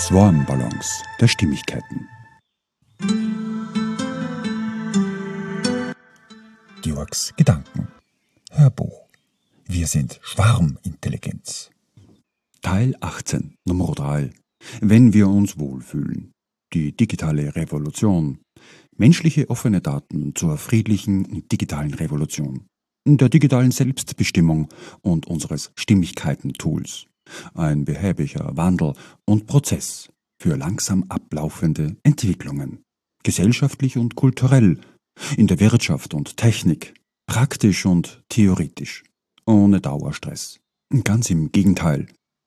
Swarm-Balance der Stimmigkeiten. Georgs Gedanken. Hörbuch. Wir sind Schwarmintelligenz. Teil 18, Nummer 3. Wenn wir uns wohlfühlen. Die digitale Revolution. Menschliche offene Daten zur friedlichen und digitalen Revolution. Der digitalen Selbstbestimmung und unseres Stimmigkeiten-Tools. Ein behäbiger Wandel und Prozess für langsam ablaufende Entwicklungen. Gesellschaftlich und kulturell, in der Wirtschaft und Technik, praktisch und theoretisch, ohne Dauerstress. Ganz im Gegenteil.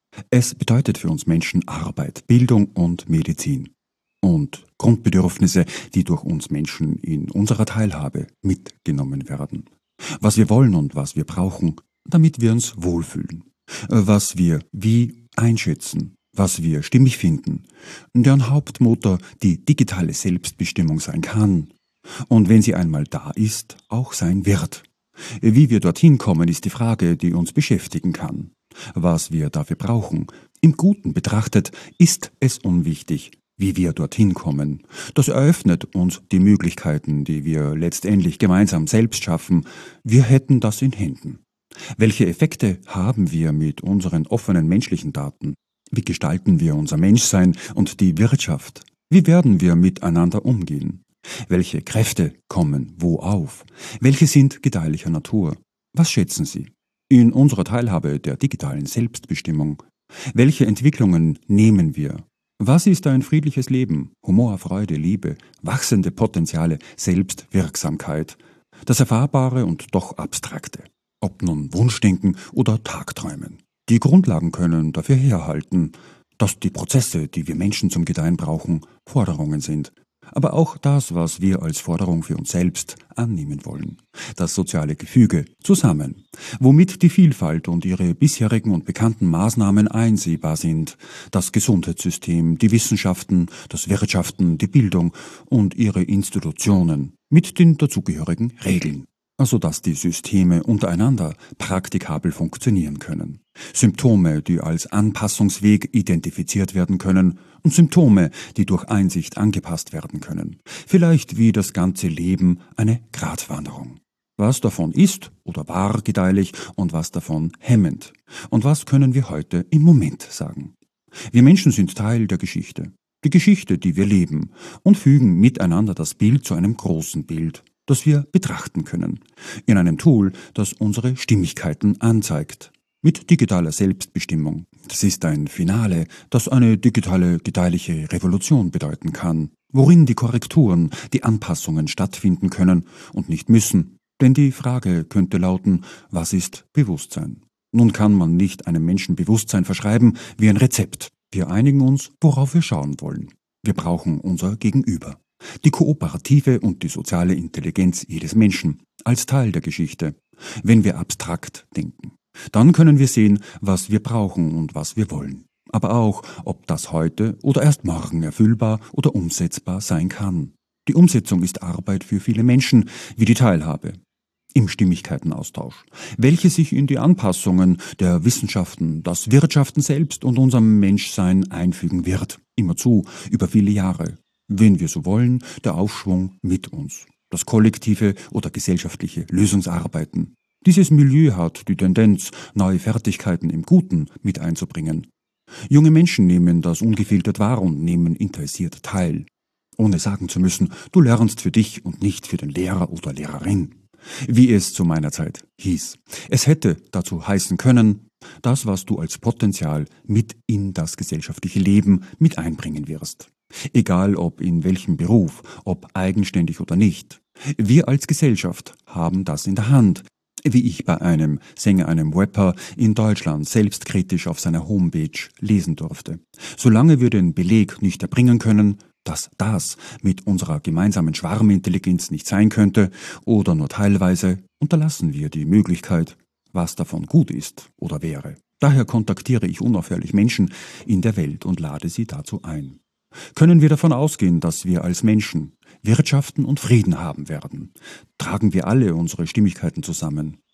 Es bedeutet für uns Menschen Arbeit, Bildung und Medizin. Und Grundbedürfnisse, die durch uns Menschen in unserer Teilhabe mitgenommen werden. Was wir wollen und was wir brauchen, damit wir uns wohlfühlen. Was wir wie einschätzen, was wir stimmig finden, deren Hauptmotor die digitale Selbstbestimmung sein kann und wenn sie einmal da ist, auch sein wird. Wie wir dorthin kommen, ist die Frage, die uns beschäftigen kann. Was wir dafür brauchen, im Guten betrachtet, ist es unwichtig, wie wir dorthin kommen. Das eröffnet uns die Möglichkeiten, die wir letztendlich gemeinsam selbst schaffen. Wir hätten das in Händen. Welche Effekte haben wir mit unseren offenen menschlichen Daten? Wie gestalten wir unser Menschsein und die Wirtschaft? Wie werden wir miteinander umgehen? Welche Kräfte kommen wo auf? Welche sind gedeihlicher Natur? Was schätzen Sie? In unserer Teilhabe der digitalen Selbstbestimmung. Welche Entwicklungen nehmen wir? Was ist ein friedliches Leben? Humor, Freude, Liebe, wachsende Potenziale, Selbstwirksamkeit. Das Erfahrbare und doch Abstrakte. Ob nun Wunschdenken oder Tagträumen. Die Grundlagen können dafür herhalten, dass die Prozesse, die wir Menschen zum Gedeihen brauchen, Forderungen sind. Aber auch das, was wir als Forderung für uns selbst annehmen wollen. Das soziale Gefüge zusammen, womit die Vielfalt und ihre bisherigen und bekannten Maßnahmen einsehbar sind. Das Gesundheitssystem, die Wissenschaften, das Wirtschaften, die Bildung und ihre Institutionen mit den dazugehörigen Regeln. Also dass die Systeme untereinander praktikabel funktionieren können. Symptome, die als Anpassungsweg identifiziert werden können und Symptome, die durch Einsicht angepasst werden können. Vielleicht wie das ganze Leben eine Gratwanderung. Was davon ist oder war gedeihlich und was davon hemmend. Und was können wir heute im Moment sagen? Wir Menschen sind Teil der Geschichte. Die Geschichte, die wir leben und fügen miteinander das Bild zu einem großen Bild, das wir betrachten können, in einem Tool, das unsere Stimmigkeiten anzeigt, mit digitaler Selbstbestimmung. Das ist ein Finale, das eine digitale, gedeihliche Revolution bedeuten kann, worin die Korrekturen, die Anpassungen stattfinden können und nicht müssen. Denn die Frage könnte lauten, was ist Bewusstsein? Nun kann man nicht einem Menschen Bewusstsein verschreiben wie ein Rezept. Wir einigen uns, worauf wir schauen wollen. Wir brauchen unser Gegenüber. Die kooperative und die soziale Intelligenz jedes Menschen als Teil der Geschichte. Wenn wir abstrakt denken, dann können wir sehen, was wir brauchen und was wir wollen. Aber auch, ob das heute oder erst morgen erfüllbar oder umsetzbar sein kann. Die Umsetzung ist Arbeit für viele Menschen, wie die Teilhabe. Im Stimmigkeitenaustausch, welche sich in die Anpassungen der Wissenschaften, das Wirtschaften selbst und unserem Menschsein einfügen wird. Immerzu, über viele Jahre. Wenn wir so wollen, der Aufschwung mit uns. Das kollektive oder gesellschaftliche Lösungsarbeiten. Dieses Milieu hat die Tendenz, neue Fertigkeiten im Guten mit einzubringen. Junge Menschen nehmen das ungefiltert wahr und nehmen interessiert teil. Ohne sagen zu müssen, du lernst für dich und nicht für den Lehrer oder Lehrerin. Wie es zu meiner Zeit hieß. Es hätte dazu heißen können, das, was du als Potenzial mit in das gesellschaftliche Leben mit einbringen wirst. Egal ob in welchem Beruf, ob eigenständig oder nicht. Wir als Gesellschaft haben das in der Hand, wie ich bei einem Sänger, einem Rapper in Deutschland selbstkritisch auf seiner Homepage lesen durfte. Solange wir den Beleg nicht erbringen können, dass das mit unserer gemeinsamen Schwarmintelligenz nicht sein könnte oder nur teilweise, unterlassen wir die Möglichkeit, was davon gut ist oder wäre. Daher kontaktiere ich unaufhörlich Menschen in der Welt und lade sie dazu ein. Können wir davon ausgehen, dass wir als Menschen Wirtschaften und Frieden haben werden? Tragen wir alle unsere Stimmigkeiten zusammen?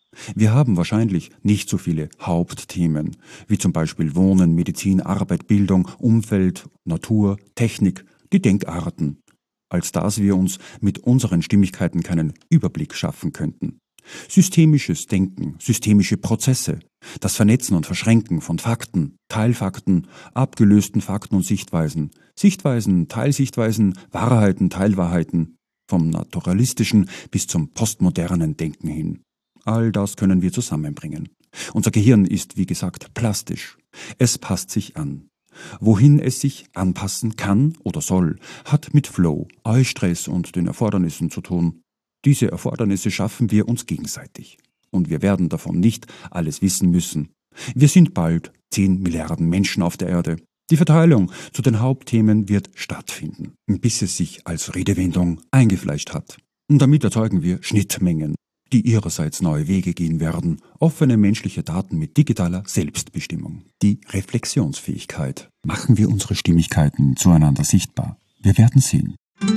Wir haben wahrscheinlich nicht so viele Hauptthemen, wie zum Beispiel Wohnen, Medizin, Arbeit, Bildung, Umfeld, Natur, Technik, die Denkarten, als dass wir uns mit unseren Stimmigkeiten keinen Überblick schaffen könnten. Systemisches Denken, systemische Prozesse, das Vernetzen und Verschränken von Fakten, Teilfakten, abgelösten Fakten und Sichtweisen, Sichtweisen, Teilsichtweisen, Wahrheiten, Teilwahrheiten, vom naturalistischen bis zum postmodernen Denken hin. All das können wir zusammenbringen. Unser Gehirn ist, wie gesagt, plastisch. Es passt sich an. Wohin es sich anpassen kann oder soll, hat mit Flow, Eustress und den Erfordernissen zu tun. Diese Erfordernisse schaffen wir uns gegenseitig. Und wir werden davon nicht alles wissen müssen. Wir sind bald 10 Milliarden Menschen auf der Erde. Die Verteilung zu den Hauptthemen wird stattfinden, bis es sich als Redewendung eingefleischt hat. Und damit erzeugen wir Schnittmengen, die ihrerseits neue Wege gehen werden, offene menschliche Daten mit digitaler Selbstbestimmung. Die Reflexionsfähigkeit. Machen wir unsere Stimmigkeiten zueinander sichtbar. Wir werden sehen.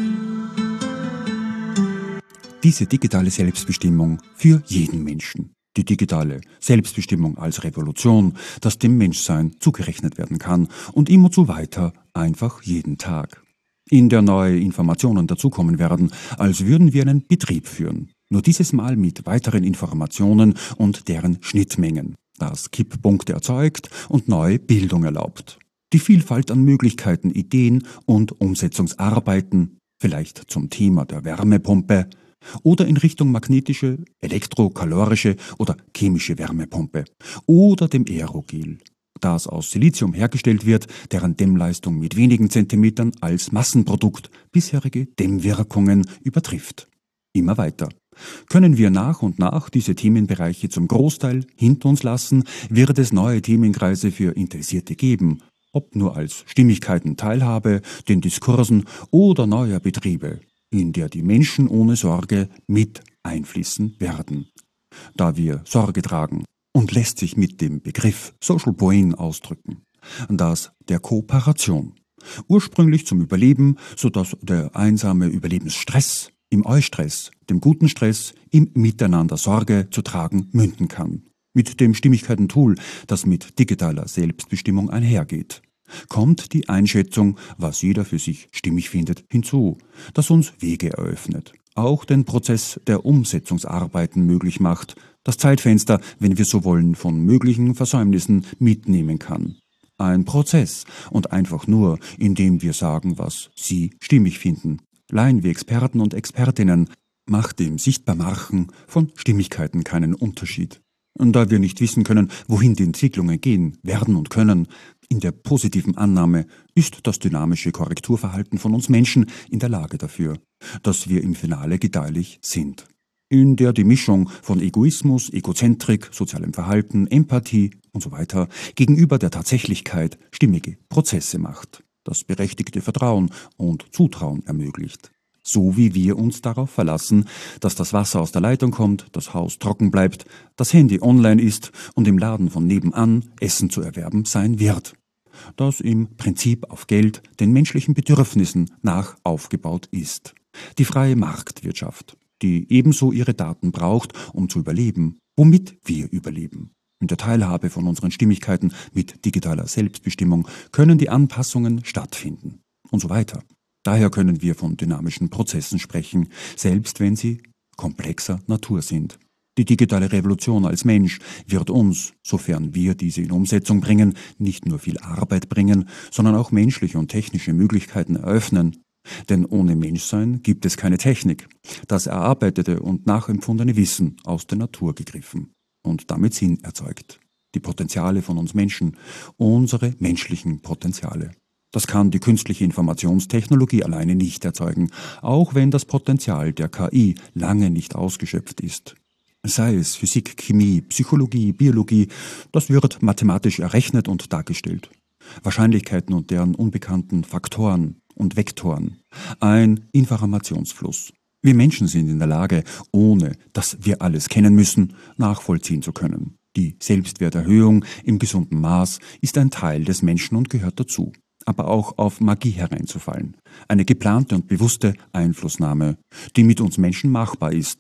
Diese digitale Selbstbestimmung für jeden Menschen. Die digitale Selbstbestimmung als Revolution, das dem Menschsein zugerechnet werden kann und immerzu weiter, einfach jeden Tag. In der neue Informationen dazukommen werden, als würden wir einen Betrieb führen. Nur dieses Mal mit weiteren Informationen und deren Schnittmengen, das Kipppunkte erzeugt und neue Bildung erlaubt. Die Vielfalt an Möglichkeiten, Ideen und Umsetzungsarbeiten, vielleicht zum Thema der Wärmepumpe oder in Richtung magnetische, elektrokalorische oder chemische Wärmepumpe oder dem Aerogel, das aus Silizium hergestellt wird, deren Dämmleistung mit wenigen Zentimetern als Massenprodukt bisherige Dämmwirkungen übertrifft. Immer weiter. Können wir nach und nach diese Themenbereiche zum Großteil hinter uns lassen, wird es neue Themenkreise für Interessierte geben, ob nur als Stimmigkeiten Teilhabe, den Diskursen oder neuer Betriebe, in der die Menschen ohne Sorge mit einfließen werden. Da wir Sorge tragen und lässt sich mit dem Begriff Social Brain ausdrücken, das der Kooperation. Ursprünglich zum Überleben, sodass der einsame Überlebensstress im Eustress, dem guten Stress, im Miteinander Sorge zu tragen münden kann. Mit dem Stimmigkeiten-Tool, das mit digitaler Selbstbestimmung einhergeht, kommt die Einschätzung, was jeder für sich stimmig findet, hinzu, das uns Wege eröffnet, auch den Prozess der Umsetzungsarbeiten möglich macht, das Zeitfenster, wenn wir so wollen, von möglichen Versäumnissen mitnehmen kann. Ein Prozess und einfach nur, indem wir sagen, was Sie stimmig finden. Laien wie Experten und Expertinnen, macht dem Sichtbarmachen von Stimmigkeiten keinen Unterschied. Und da wir nicht wissen können, wohin die Entwicklungen gehen, werden und können, in der positiven Annahme ist das dynamische Korrekturverhalten von uns Menschen in der Lage dafür, dass wir im Finale gedeihlich sind. In der die Mischung von Egoismus, Egozentrik, sozialem Verhalten, Empathie usw. gegenüber der Tatsächlichkeit stimmige Prozesse macht, das berechtigte Vertrauen und Zutrauen ermöglicht. So wie wir uns darauf verlassen, dass das Wasser aus der Leitung kommt, das Haus trocken bleibt, das Handy online ist und im Laden von nebenan Essen zu erwerben sein wird. Das im Prinzip auf Geld, den menschlichen Bedürfnissen nach aufgebaut ist. Die freie Marktwirtschaft, die ebenso ihre Daten braucht, um zu überleben, womit wir überleben. In der Teilhabe von unseren Stimmigkeiten mit digitaler Selbstbestimmung können die Anpassungen stattfinden und so weiter. Daher können wir von dynamischen Prozessen sprechen, selbst wenn sie komplexer Natur sind. Die digitale Revolution als Mensch wird uns, sofern wir diese in Umsetzung bringen, nicht nur viel Arbeit bringen, sondern auch menschliche und technische Möglichkeiten eröffnen. Denn ohne Menschsein gibt es keine Technik, das erarbeitete und nachempfundene Wissen aus der Natur gegriffen und damit Sinn erzeugt. Die Potenziale von uns Menschen, unsere menschlichen Potenziale. Das kann die künstliche Informationstechnologie alleine nicht erzeugen, auch wenn das Potenzial der KI lange nicht ausgeschöpft ist. Sei es Physik, Chemie, Psychologie, Biologie, das wird mathematisch errechnet und dargestellt. Wahrscheinlichkeiten und deren unbekannten Faktoren und Vektoren. Ein Informationsfluss. Wir Menschen sind in der Lage, ohne dass wir alles kennen müssen, nachvollziehen zu können. Die Selbstwerterhöhung im gesunden Maß ist ein Teil des Menschen und gehört dazu. Aber auch auf Magie hereinzufallen. Eine geplante und bewusste Einflussnahme, die mit uns Menschen machbar ist.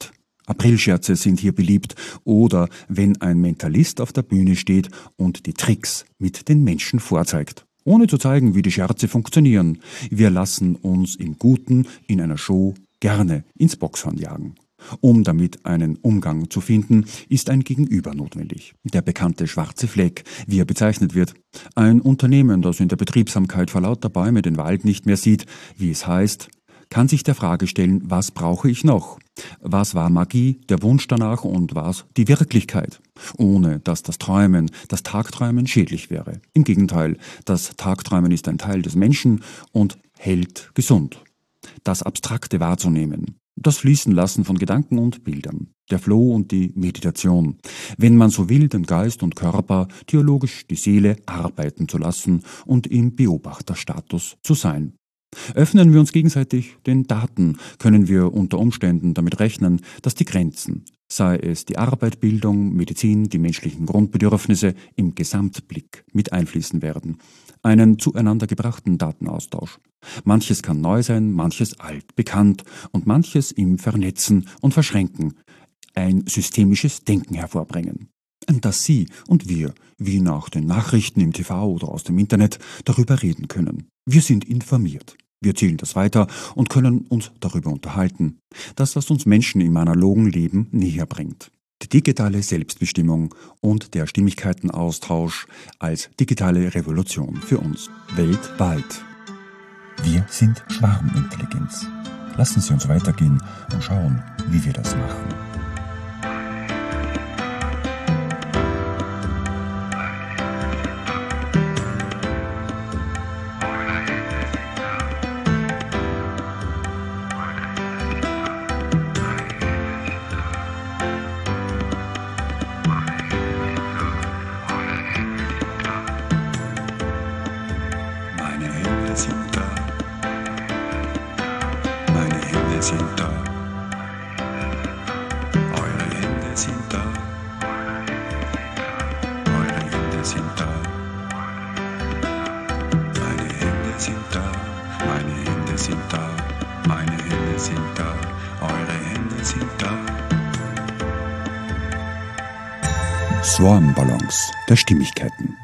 Aprilscherze sind hier beliebt oder wenn ein Mentalist auf der Bühne steht und die Tricks mit den Menschen vorzeigt, ohne zu zeigen, wie die Scherze funktionieren. Wir lassen uns im Guten in einer Show gerne ins Boxhorn jagen. Um damit einen Umgang zu finden, ist ein Gegenüber notwendig. Der bekannte schwarze Fleck, wie er bezeichnet wird. Ein Unternehmen, das in der Betriebsamkeit vor lauter Bäume den Wald nicht mehr sieht, wie es heißt, kann sich der Frage stellen, was brauche ich noch? Was war Magie, der Wunsch danach und was die Wirklichkeit? Ohne dass das Träumen, das Tagträumen schädlich wäre. Im Gegenteil, das Tagträumen ist ein Teil des Menschen und hält gesund. Das Abstrakte wahrzunehmen. Das Fließenlassen von Gedanken und Bildern, der Flow und die Meditation, wenn man so will, den Geist und Körper, theologisch die Seele arbeiten zu lassen und im Beobachterstatus zu sein. Öffnen wir uns gegenseitig den Daten, können wir unter Umständen damit rechnen, dass die Grenzen, sei es die Arbeit, Bildung, Medizin, die menschlichen Grundbedürfnisse, im Gesamtblick mit einfließen werden. Einen zueinander gebrachten Datenaustausch. Manches kann neu sein, manches alt, bekannt und manches im Vernetzen und Verschränken, ein systemisches Denken hervorbringen. Dass Sie und wir, wie nach den Nachrichten im TV oder aus dem Internet, darüber reden können. Wir sind informiert. Wir zielen das weiter und können uns darüber unterhalten. Das, was uns Menschen im analogen Leben näher bringt. Die digitale Selbstbestimmung und der Stimmigkeitenaustausch als digitale Revolution für uns weltweit. Wir sind Schwarmintelligenz. Lassen Sie uns weitergehen und schauen, wie wir das machen. Sind da, eure Hände sind da, eure Hände sind da, meine Hände sind da, meine Hände sind da, meine Hände sind da, eure Hände sind da. Swarm-Ballons der Stimmigkeiten.